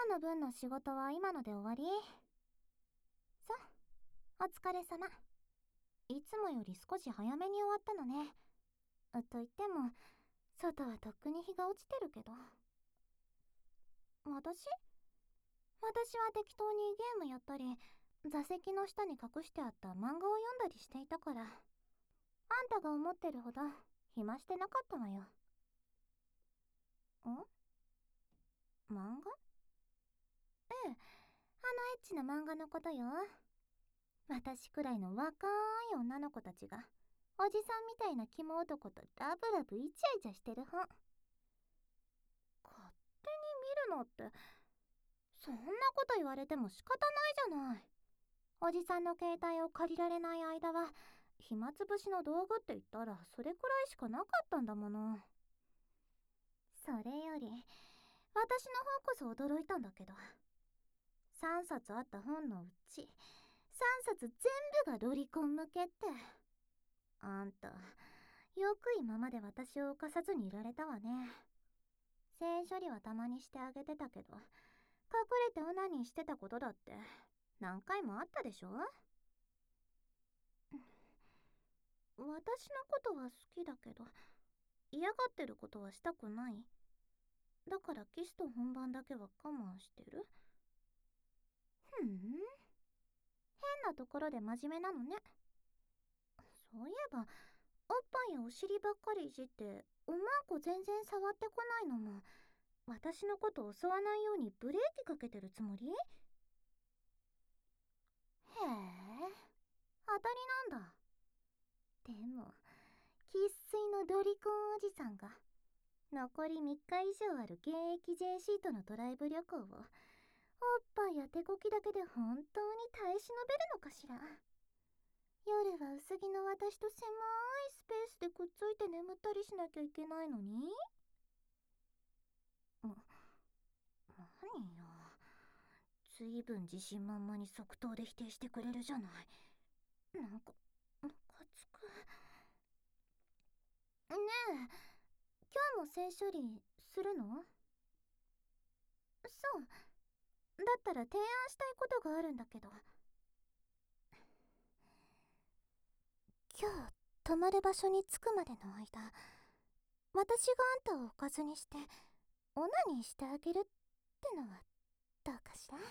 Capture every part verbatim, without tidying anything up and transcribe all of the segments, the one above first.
今日の分の仕事は今ので終わり？さ、お疲れ様。いつもより少し早めに終わったのね。と言っても、外はとっくに日が落ちてるけど。私私は適当にゲームやったり、座席の下に隠してあった漫画を読んだりしていたから。あんたが思ってるほど暇してなかったわよ。ん？漫画？ええ、あのエッチな漫画のことよ。私くらいの若い女の子たちがおじさんみたいな肝男とラブラブイチャイチャしてる本。勝手に見るのって、そんなこと言われても仕方ないじゃない。おじさんの携帯を借りられない間は暇つぶしの道具って言ったらそれくらいしかなかったんだもの。それより私の方こそ驚いたんだけど、さんさつあった本のうちさんさつ全部がロリコン向けって。あんたよく今まで私を犯さずにいられたわね。性処理はたまにしてあげてたけど、隠れてオナニーしてたことだって何回もあったでしょ。私のことは好きだけど、嫌がってることはしたくない。だからキスと本番だけは我慢してる。ふん、変なところで真面目なのね。そういえば、おっぱいやお尻ばっかりいじっておまんこ全然触ってこないのも、私のことを襲わないようにブレーキかけてるつもり？へえ、当たりなんだ。でも生粋のロリコンおじさんが残りみっか以上ある現役 ジェーシー とのドライブ旅行をおっぱいや手こきだけで本当に耐え忍べるのかしら。夜は薄着の私と狭いスペースでくっついて眠ったりしなきゃいけないのに。な、何よ、ずいぶん自信満々に即答で否定してくれるじゃない。なんかムカつく。ねえ、今日も性処理するの？そう、だったら提案したいことがあるんだけど。今日泊まる場所に着くまでの間、私があんたをおかずにしてオナニーしてあげるってのはどうかしら？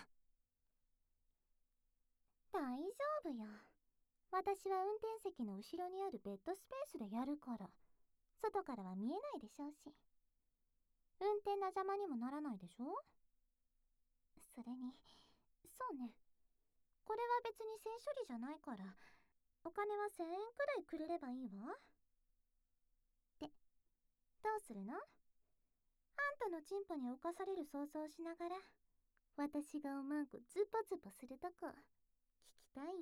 大丈夫よ。私は運転席の後ろにあるベッドスペースでやるから、外からは見えないでしょうし。運転の邪魔にもならないでしょ。それに、そうね、これは別に性処理じゃないから、お金はせんえんくらいくれればいいわ。で、どうするの？あんたのチンポに侵される想像しながら、私がおまんこズポズポするとこ聞きたい？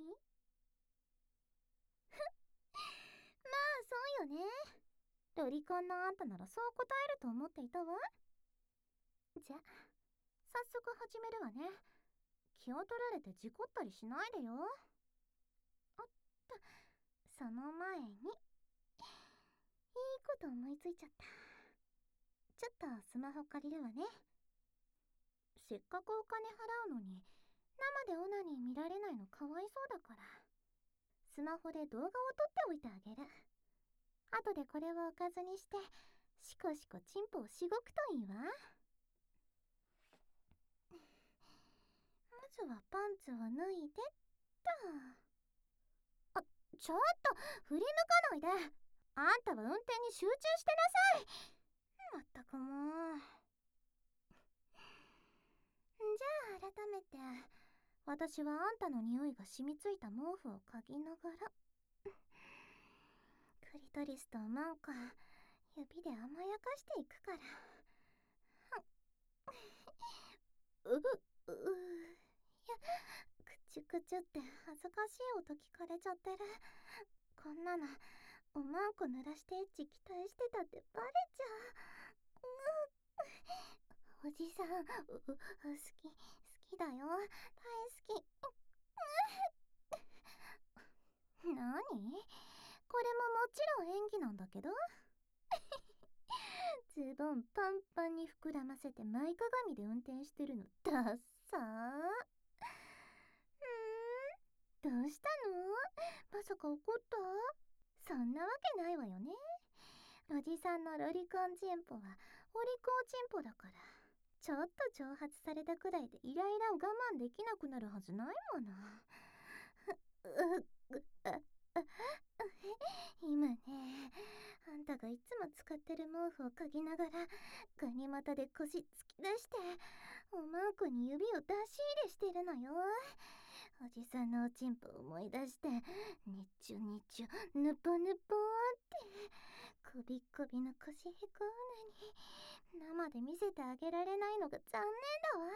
まあそうよね。ロリコンのあんたならそう答えると思っていたわ。じゃ、早速始めるわね。気を取られて事故ったりしないでよ。おっと、その前に、いいこと思いついちゃった。ちょっとスマホ借りるわね。せっかくお金払うのに生でオナニー見られないのかわいそうだから、スマホで動画を撮っておいてあげる。後でこれをおかずにしてシコシコチンポをしごくといいわ。まずはパンツを脱いでっと。あ、ちょっと振り向かないで。あんたは運転に集中してなさい。まったくもう。じゃあ改めて、私はあんたの匂いが染みついた毛布を嗅ぎながら、クリトリスとマンコ指で甘やかしていくから。ううういや、くちゅくちゅって恥ずかしい音聞かれちゃってる。こんなのおまんこ濡らしてエッチ期待してたってバレちゃう。うおじさん、うう好き好きだよ、大好き。なにこれももちろん演技なんだけど。 ズボンパンパンに膨らませて前かがみで運転してるのダッサー。うーん、どうしたの？まさか怒った？そんなわけないわよね。おじさんのロリコンチンポはお利口チンポだから、ちょっと挑発されたくらいでイライラを我慢できなくなるはずないもの。今ね、あんたがいつも使ってる毛布を嗅ぎながらガニ股で腰突き出しておまんこに指を出し入れしてるのよ。おじさんのおちんぽを思い出して、にちゅにちゅぬぽぬぽーってこびっこびの腰へこうのに生で見せてあげられないのが残念だわ。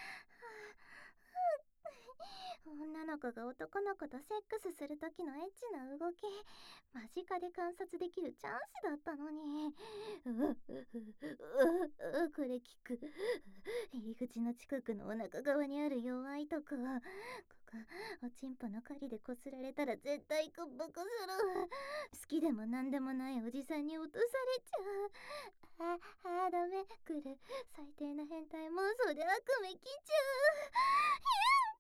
女の子が男の子とセックスする時のエッチな動き、間近で観察できるチャンスだったのに。うううううこれ聞く。入り口の近くのお腹側にある弱いとこ、ここおちんぽの針でこすられたら絶対こっばこする。好きでもなんでもないおじさんに落とされちゃう。ああダメくる。最低な変態妄想で悪夢来ちゃう。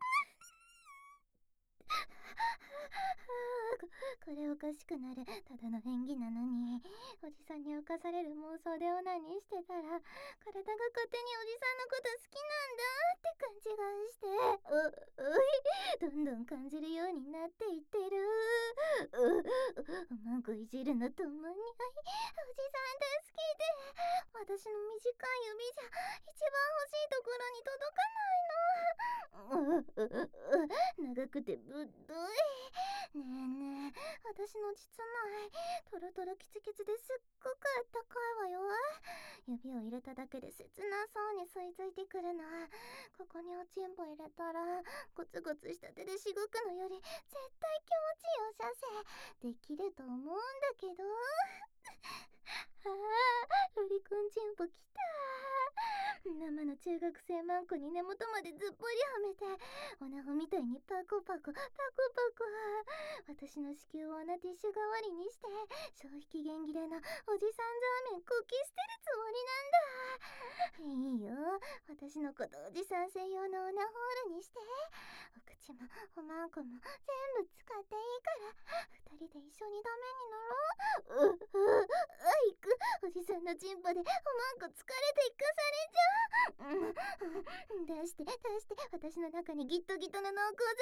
これおかしくなる。ただの演技なのに。おじさんに侵される妄想でオナニーしてたら、体が勝手におじさんのこと好きなんだって勘違いして、う、うい、どんどん感じるようになっていってる。う、うまんこいじるのともに、おじさん助けて。私の短い指じゃ一番欲しいところに届かないの。う、う、う、長くてぶっとい。ねえねえ、私の膣内トロトロキツキツですっごくあったかいわよ。指を入れただけで切なそうに吸い付いてくるな。ここにおちんぽ入れたらゴツゴツした手でしごくのより絶対気持ちよさせできると思うんだけど。あー、ロリコンチンポきたー。生の中学生マンコに根元までずっぽりはめて、おなほみたいにパコパコパコパコ。私の子宮をアナティッシュ代わりにして消費期限切れのおじさんザーメンこき捨てるつもりなんだ。いいよ、私のことおじさん専用のオナホールにして。お口もおまんこも全部使っていいから二人で一緒にダメになろう。う、う、う、いく。おじさんのチンポでおまんこ疲れて生かされちゃう。うん、出して出して私の中にギットギトの濃厚ザ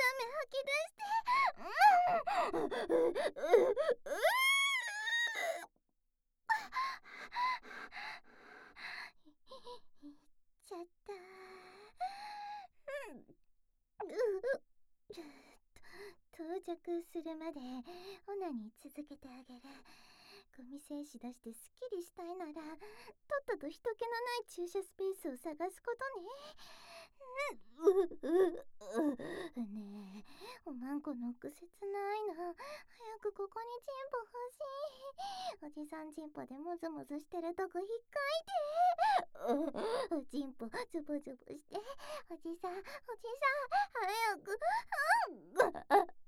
ーメン吐き出して。うん、う、う、う、いっちゃったー。うん、到着するまでオナニー続けてあげる。ゴミ精子出してスッキリしたいならとっとと人気のない駐車スペースを探すことね。う、う、う、ねえ、おまんこの奥切ないの。早くここにチンポ欲しい。おじさんチンポでムズムズしてるとこ引っかいて。おチンポズボズボして。おじさんおじさん早く。